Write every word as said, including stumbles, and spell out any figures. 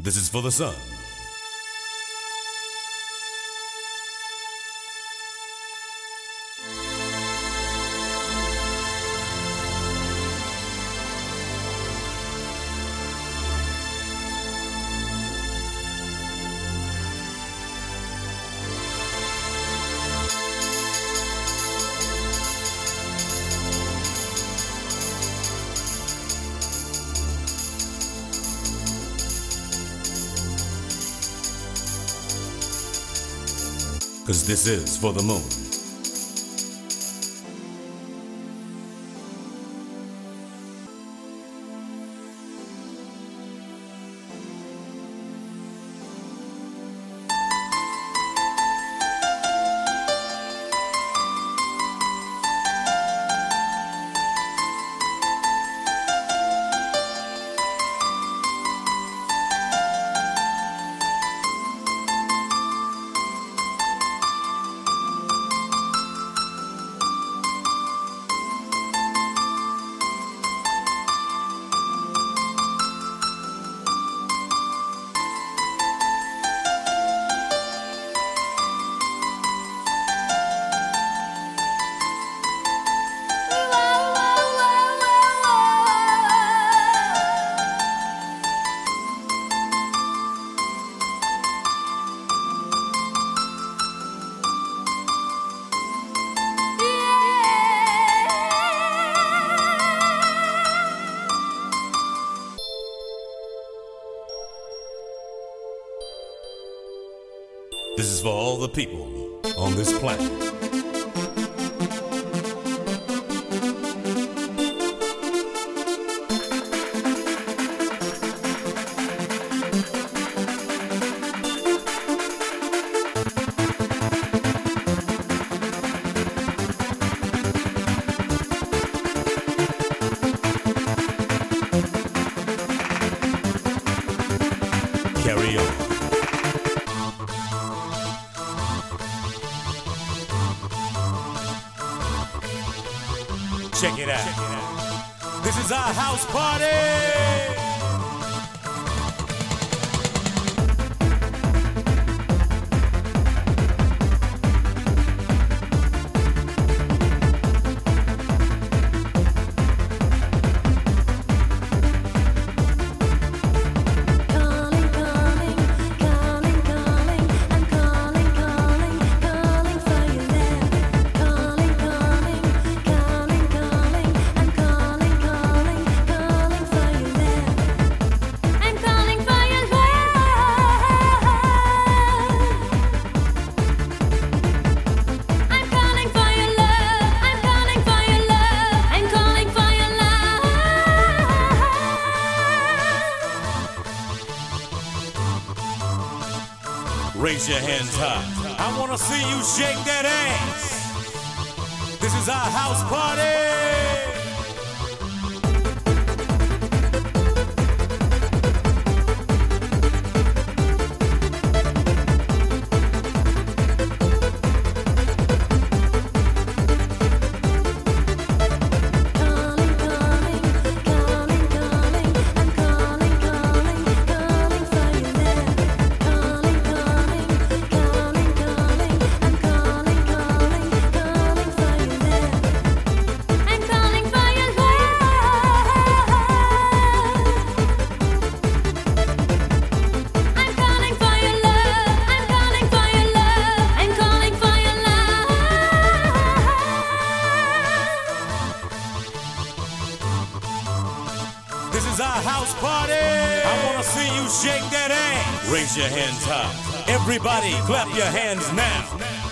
This is for the sun. Cause this is for the moon. This is for all the people on this planet. Carry on. Check it out. Check it out. This is our house party. Raise your hands high. I wanna see you shake that ass. This is our house party. This is our house party. I wanna see you shake that ass. Raise your hands high. Everybody clap your hands now.